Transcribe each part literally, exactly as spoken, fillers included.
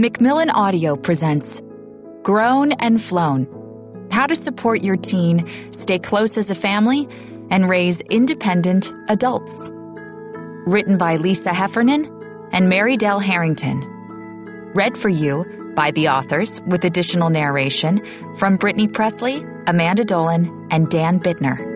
Macmillan Audio presents Grown and Flown: How to Support Your Teen, Stay Close as a Family, and Raise Independent Adults. Written by Lisa Heffernan and Mary Dell Harrington. Read for you by the authors with additional narration from Brittany Presley, Amanda Dolan, and Dan Bittner.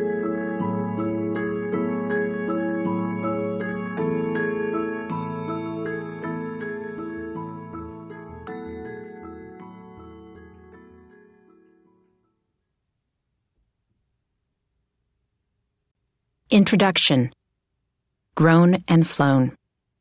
Introduction. Grown and Flown.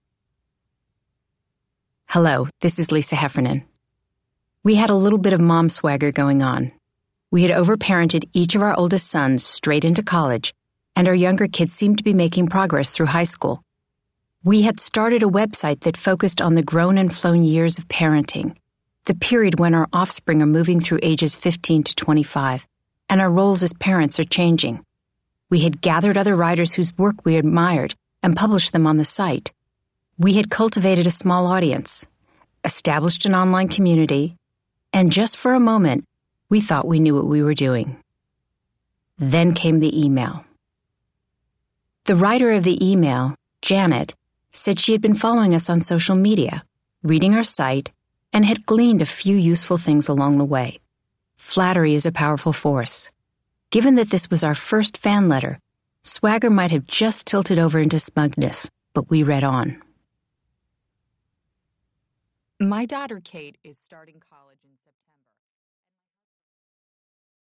Hello, this is Lisa Heffernan. We had a little bit of mom swagger going on. We had overparented each of our oldest sons straight into college, and our younger kids seemed to be making progress through high school. We had started a website that focused on the grown and flown years of parenting, the period when our offspring are moving through ages fifteen to twenty-five, and our roles as parents are changing. We had gathered other writers whose work we admired and published them on the site. We had cultivated a small audience, established an online community, and just for a moment, we thought we knew what we were doing. Then came the email. The writer of the email, Janet, said she had been following us on social media, reading our site, and had gleaned a few useful things along the way. Flattery is a powerful force. Given that this was our first fan letter, swagger might have just tilted over into smugness, but we read on. My daughter Kate is starting college in